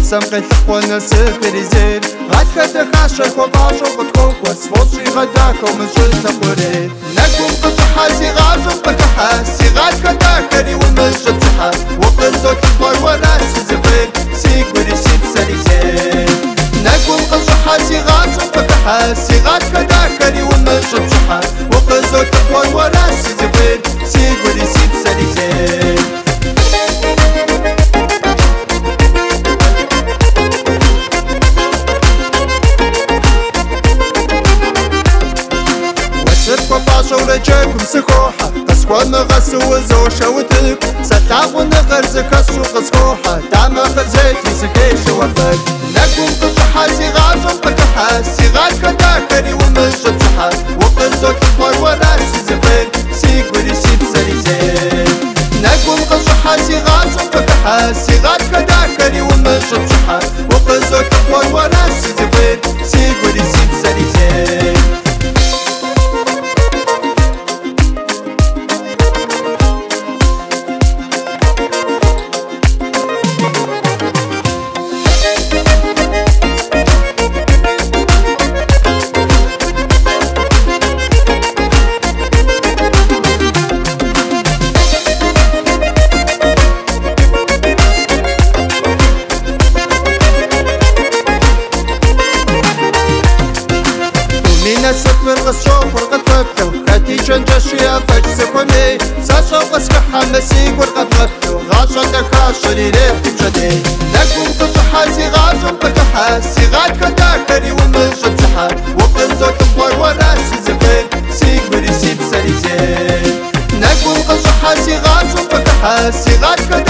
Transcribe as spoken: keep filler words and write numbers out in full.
سمقي تخوان السفريزين غاد كتخاشا وباشا قطوك واسفوشي غداك ومجل تقوري نكون قصحاسي غازم بكحاسي غاد كتاكري ومجل تحا وقزو تقور وراس زفين سيقوري سيب سريزين نكون قصحاسي غازم بكحاسي غاد كتاكري ومجل تحا وقزو تقور وراس زفين سيقوري سيب سريزين ورجاكم سكوحة قسكوان غسو وزوشة وتلك ستعون غرز كسو قسكوحة دعم خزيتي سكيش وفاك نكون قصحاسي غازم بكحاسي غاد كداكري ومجد صحا وقزو تقوار وراسي زفين سيقوري سيب سريزين نكون قصحاسي غازم بكحاسي غاد كداكري ومجد صحا وقزو تقوار وراسي زفين سيقوري سيب سريزين سفر غشوف ورغتبتو خاتي جنجشيا فجسكوني ساشا غسك حمسي ورغتبتو غاشا دخاشري ريحتي بجدي نكون قصحاسي غاشا بكحاسي غاد كداكري ومجد صحا وقزو تقوار وراسي زفين سيقوري سيب سريزين نكون قصحاسي غاشا بكحاسي غاد كداكري